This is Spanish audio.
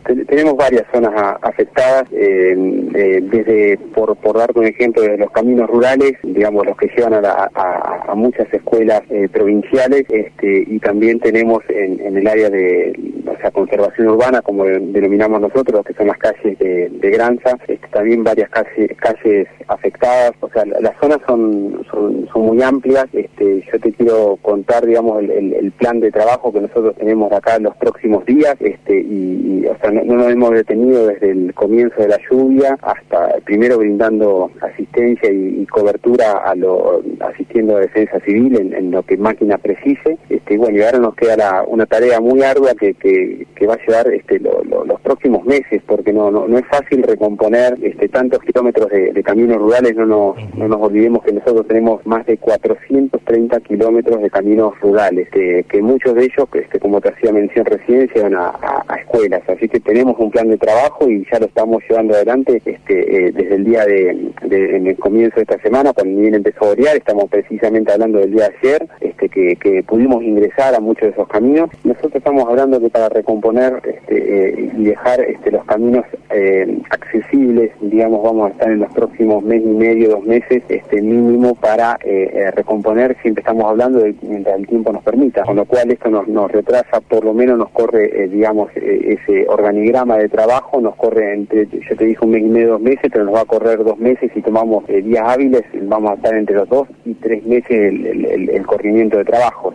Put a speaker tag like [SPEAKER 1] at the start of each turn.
[SPEAKER 1] Tenemos varias zonas afectadas, desde, por darte un ejemplo, de los caminos rurales, digamos, los que llevan a muchas escuelas provinciales, y también tenemos en el área de conservación urbana, como denominamos nosotros, que son las calles de Granza, también varias calles afectadas. O sea, las zonas son muy amplias. Yo te quiero contar, digamos, el plan de trabajo que nosotros tenemos acá en los próximos días, o sea, no nos hemos detenido desde el comienzo de la lluvia hasta primero brindando asistencia y cobertura asistiendo a Defensa Civil en lo que máquina precise. Bueno, y ahora nos queda una tarea muy ardua que va a llevar los próximos meses, porque no es fácil recomponer tantos kilómetros de caminos rurales. No nos olvidemos que nosotros tenemos más de 430 kilómetros de caminos rurales, que muchos de ellos, como te hacía mención recién, llevan a escuelas. Así que tenemos un plan de trabajo y ya lo estamos llevando adelante desde el día en el comienzo de esta semana, cuando bien empezó a orear. Estamos precisamente hablando del día de ayer, que pudimos ingresar a muchos de esos caminos. Nosotros estamos hablando que para recomponer y dejar los caminos accesibles, digamos, vamos a estar en los próximos mes y medio, 2 meses, mínimo para recomponer. Siempre estamos hablando de mientras el tiempo nos permita, con lo cual esto nos retrasa, por lo menos nos corre, digamos, ese organigrama de trabajo nos corre entre, yo te dije 1 mes y medio, 2 meses, pero nos va a correr 2 meses. Si tomamos días hábiles, vamos a estar entre los 2 y 3 meses el corrimiento de trabajo.